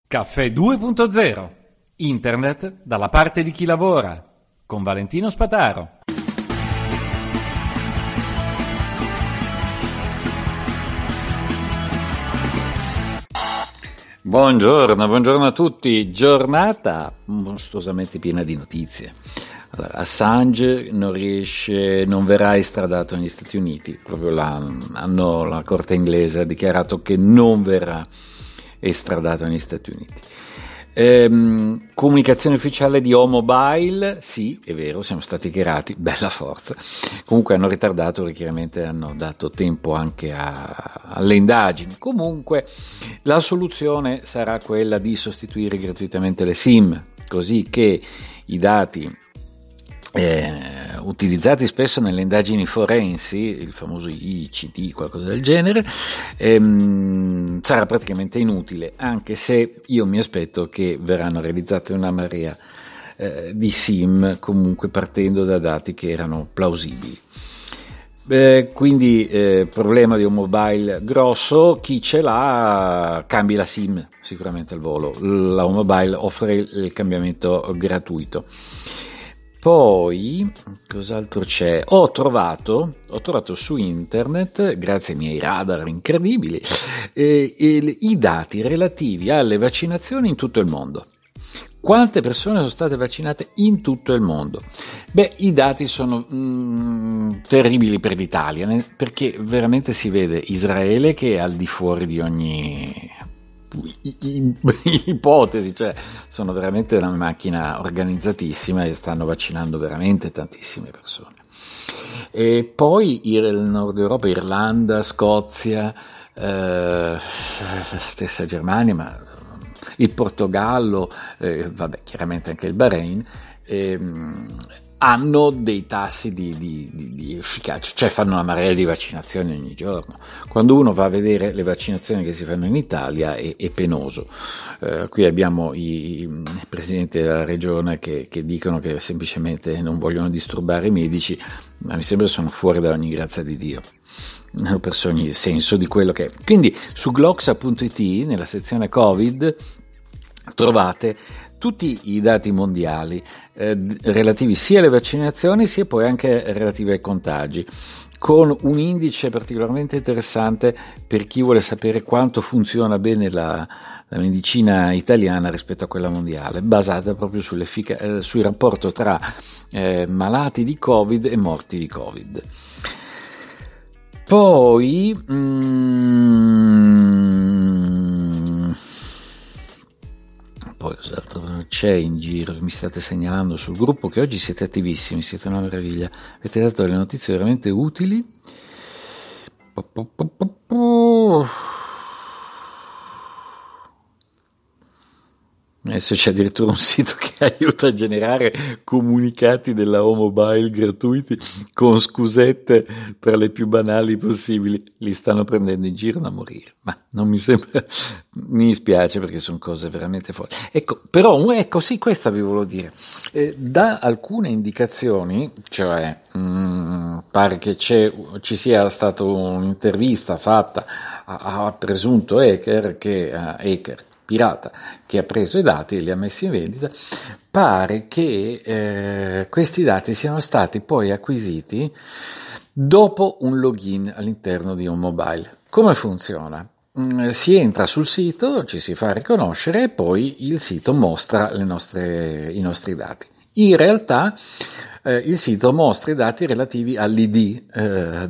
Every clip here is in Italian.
Caffè 2.0 Internet dalla parte di chi lavora con Valentino Spataro. Buongiorno a tutti. Giornata mostruosamente piena di notizie. Allora, Assange non verrà estradato negli Stati Uniti. Proprio la Corte inglese ha dichiarato che non verrà estradato negli Stati Uniti. Comunicazione ufficiale di O-Mobile, sì, è vero, siamo stati hackerati, bella forza. Comunque hanno ritardato perché chiaramente hanno dato tempo anche alle indagini. Comunque la soluzione sarà quella di sostituire gratuitamente le SIM, così che i dati utilizzati spesso nelle indagini forensi, il famoso ICD, qualcosa del genere, sarà praticamente inutile, anche se io mi aspetto che verranno realizzate una marea di SIM, comunque partendo da dati che erano plausibili. Quindi problema di un mobile grosso, chi ce l'ha cambi la SIM sicuramente al volo, la mobile offre il cambiamento gratuito. Poi, cos'altro c'è? Ho trovato su internet, grazie ai miei radar incredibili, i dati relativi alle vaccinazioni in tutto il mondo. Quante persone sono state vaccinate in tutto il mondo? Beh, i dati sono terribili per l'Italia, perché veramente si vede Israele che è al di fuori di ogni ipotesi, cioè sono veramente una macchina organizzatissima e stanno vaccinando veramente tantissime persone. E poi il Nord Europa, Irlanda, Scozia, stessa Germania, ma il Portogallo, chiaramente anche il Bahrain, hanno dei tassi di efficacia, cioè fanno una marea di vaccinazioni ogni giorno. Quando uno va a vedere le vaccinazioni che si fanno in Italia è penoso. Qui abbiamo i presidenti della regione che dicono che semplicemente non vogliono disturbare i medici, ma mi sembra che sono fuori da ogni grazia di Dio. Non ho perso ogni senso di quello che è. Quindi su gloxa.it, nella sezione Covid, trovate tutti i dati mondiali relativi sia alle vaccinazioni sia poi anche relativi ai contagi, con un indice particolarmente interessante per chi vuole sapere quanto funziona bene la medicina italiana rispetto a quella mondiale, basata proprio sul rapporto tra malati di Covid e morti di Covid. Poi cos'altro c'è in giro che mi state segnalando sul gruppo, che oggi siete attivissimi, siete una meraviglia, avete dato delle notizie veramente utili. Adesso c'è addirittura un sito che aiuta a generare comunicati della O-Mobile gratuiti con scusette tra le più banali possibili. Li stanno prendendo in giro da morire, ma non mi sembra, mi dispiace perché sono cose veramente forti. Ecco, però sì, questa vi volevo dire. Da alcune indicazioni, cioè pare che ci sia stata un'intervista fatta a presunto hacker pirata che ha preso i dati e li ha messi in vendita. Pare che questi dati siano stati poi acquisiti dopo un login all'interno di un mobile. Come funziona? Si entra sul sito, ci si fa riconoscere e poi il sito mostra i nostri dati. In realtà il sito mostra i dati relativi all'ID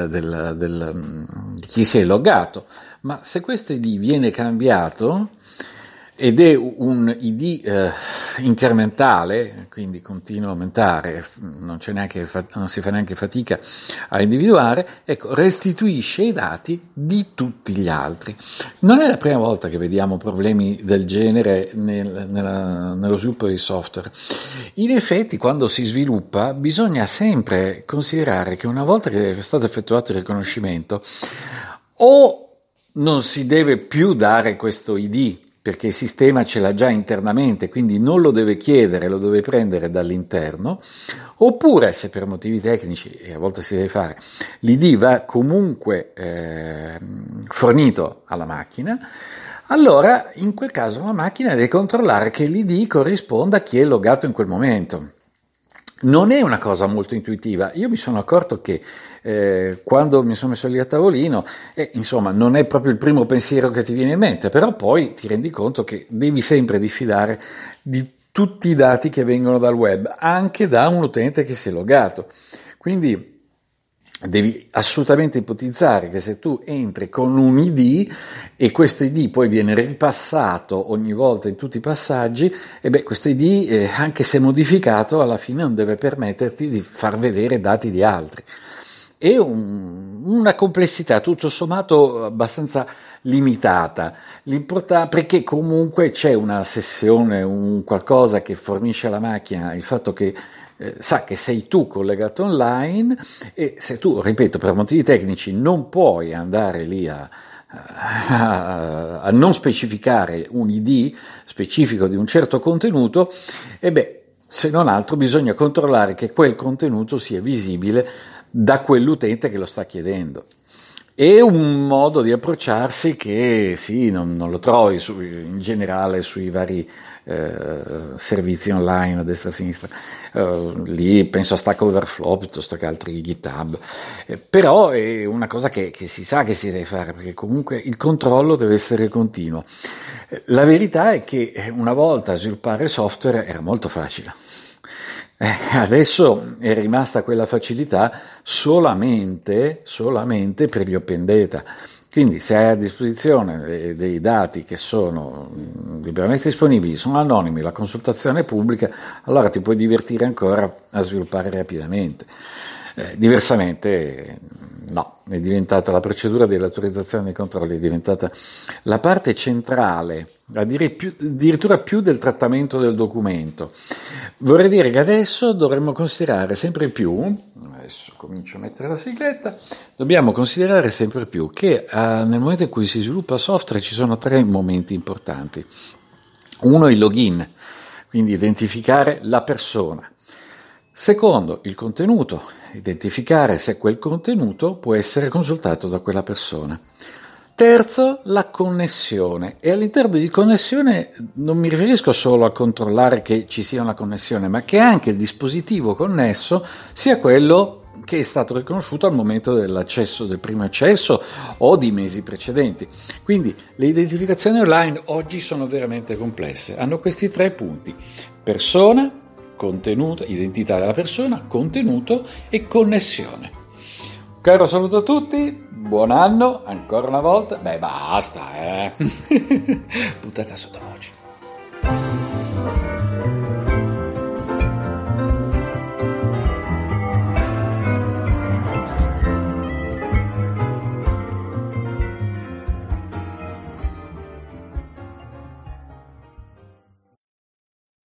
di chi si è loggato, ma se questo ID viene cambiato ed è un ID incrementale, quindi continua a aumentare, non si fa neanche fatica a individuare, ecco, restituisce i dati di tutti gli altri. Non è la prima volta che vediamo problemi del genere nello sviluppo di software. In effetti, quando si sviluppa, bisogna sempre considerare che una volta che è stato effettuato il riconoscimento, o non si deve più dare questo ID, perché il sistema ce l'ha già internamente, quindi non lo deve chiedere, lo deve prendere dall'interno, oppure se per motivi tecnici, e a volte si deve fare, l'ID va comunque fornito alla macchina, allora in quel caso la macchina deve controllare che l'ID corrisponda a chi è logato in quel momento. Non è una cosa molto intuitiva. Io mi sono accorto che quando mi sono messo lì a tavolino, insomma, non è proprio il primo pensiero che ti viene in mente, però poi ti rendi conto che devi sempre diffidare di tutti i dati che vengono dal web, anche da un utente che si è logato. Quindi devi assolutamente ipotizzare che se tu entri con un ID e questo ID poi viene ripassato ogni volta in tutti i passaggi, questo ID, anche se modificato, alla fine non deve permetterti di far vedere dati di altri. È una complessità tutto sommato abbastanza limitata, perché comunque c'è una sessione, un qualcosa che fornisce alla macchina il fatto che sa che sei tu collegato online, e se tu, ripeto, per motivi tecnici non puoi andare lì a non specificare un ID specifico di un certo contenuto, se non altro bisogna controllare che quel contenuto sia visibile da quell'utente che lo sta chiedendo. È un modo di approcciarsi che sì, non lo trovi in generale sui vari servizi online a destra e a sinistra. Lì penso a Stack Overflow piuttosto che altri GitHub, però è una cosa che si sa che si deve fare, perché comunque il controllo deve essere continuo. La verità è che una volta sviluppare software era molto facile. Adesso è rimasta quella facilità solamente per gli open data. Quindi se hai a disposizione dei dati che sono liberamente disponibili, sono anonimi, la consultazione è pubblica, allora ti puoi divertire ancora a sviluppare rapidamente. Diversamente no, è diventata la procedura dell'autorizzazione dei controlli, è diventata la parte centrale, addirittura più del trattamento del documento. Vorrei dire che adesso dovremmo considerare sempre più, adesso comincio a mettere la sigletta, dobbiamo considerare sempre più che nel momento in cui si sviluppa software ci sono 3 momenti importanti. Uno è il login, quindi identificare la persona. Secondo, il contenuto, identificare se quel contenuto può essere consultato da quella persona. Terzo, la connessione, e all'interno di connessione non mi riferisco solo a controllare che ci sia una connessione, ma che anche il dispositivo connesso sia quello che è stato riconosciuto al momento dell'accesso, del primo accesso o di mesi precedenti. Quindi le identificazioni online oggi sono veramente complesse, hanno questi 3 punti: persona, contenuto, identità della persona, contenuto e connessione. Caro saluto a tutti, buon anno ancora una volta. Basta, puntata sottovoce.